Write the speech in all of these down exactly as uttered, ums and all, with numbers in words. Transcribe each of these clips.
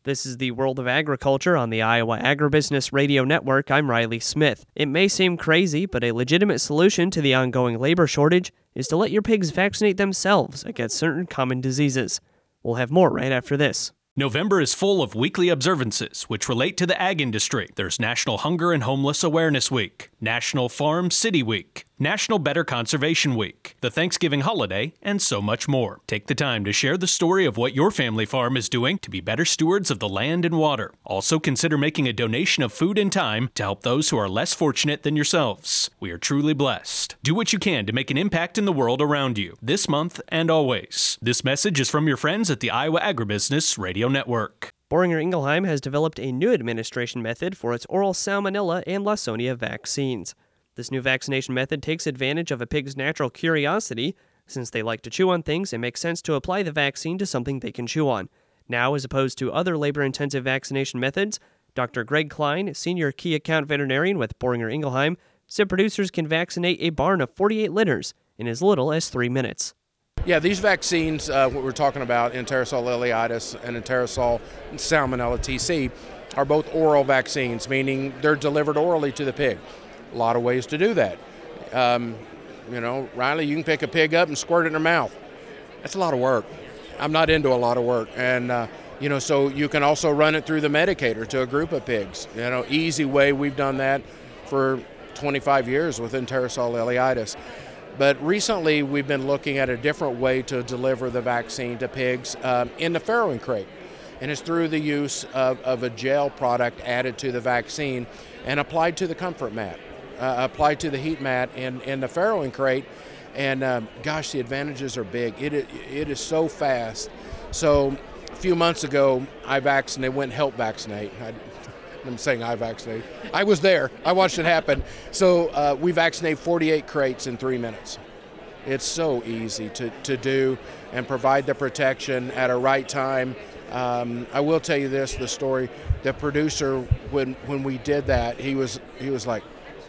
This is the World of Agriculture on the Iowa Agribusiness Radio Network. I'm Riley Smith. It may seem crazy, but a legitimate solution to the ongoing labor shortage is to let your pigs vaccinate themselves against certain common diseases. We'll have more right after this. November is full of weekly observances which relate to the ag industry. There's National Hunger and Homeless Awareness Week, National Farm City Week, National Better Conservation Week, the Thanksgiving holiday, and so much more. Take the time to share the story of what your family farm is doing to be better stewards of the land and water. Also consider making a donation of food and time to help those who are less fortunate than yourselves. We are truly blessed. Do what you can to make an impact in the world around you, this month and always. This message is from your friends at the Iowa Agribusiness Radio Network. Boehringer Ingelheim has developed a new administration method for its oral Salmonella and Lawsonia vaccines. This new vaccination method takes advantage of a pig's natural curiosity. Since they like to chew on things, it makes sense to apply the vaccine to something they can chew on. Now, as opposed to other labor-intensive vaccination methods, Doctor Greg Klein, senior key account veterinarian with Boehringer Ingelheim, said producers can vaccinate a barn of forty-eight litters in as little as three minutes. Yeah, these vaccines, uh, what we're talking about, enterosol ileitis and enterosol salmonella T C, are both oral vaccines, meaning they're delivered orally to the pig. A lot of ways to do that. Um, you know, Riley, you can pick a pig up and squirt it in their mouth. That's a lot of work. I'm not into a lot of work. And, uh, you know, so you can also run it through the medicator to a group of pigs. You know, easy way. We've done that for twenty-five years with enterosol ileitis. But recently we've been looking at a different way to deliver the vaccine to pigs um, in the farrowing crate. And it's through the use of, of a gel product added to the vaccine and applied to the comfort mat, uh, applied to the heat mat in, in the farrowing crate. And um, gosh, the advantages are big. It, it is so fast. So a few months ago, I vaccinated, went and helped vaccinate. I, I'm saying I vaccinated. I was there. I watched it happen. So uh, we vaccinated forty-eight crates in three minutes. It's so easy to, to do and provide the protection at a right time. Um, I will tell you this, the story, the producer, when when we did that, he was he was like,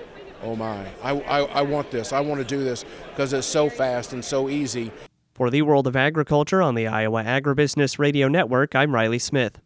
oh my, I, I, I want this. I want to do this because it's so fast and so easy. For the World of Agriculture on the Iowa Agribusiness Radio Network, I'm Riley Smith.